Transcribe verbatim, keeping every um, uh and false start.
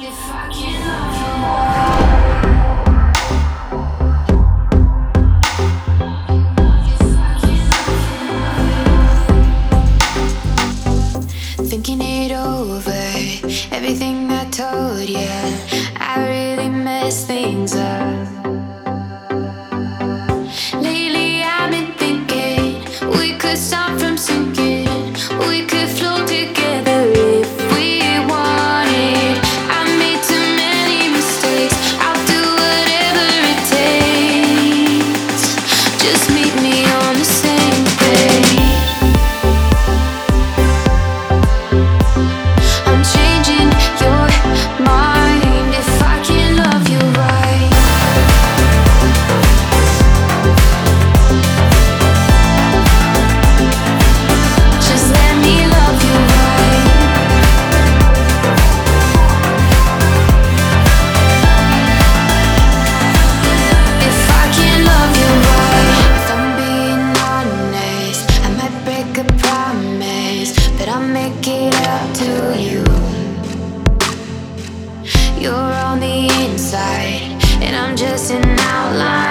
If I can love you, thinking it over, everything I told you, I really messed things up. Lately I've been thinking we could start from sinking, we could float together if we wanted. I made too many mistakes, I'll do whatever it takes. Just meet me on the same page. I'm changing your mind if I can love you right. Just let me love you right. If I can love you right. If I'm being honest, I might break a promise, but I'll make it up to you. You're on the inside, and I'm just an outline.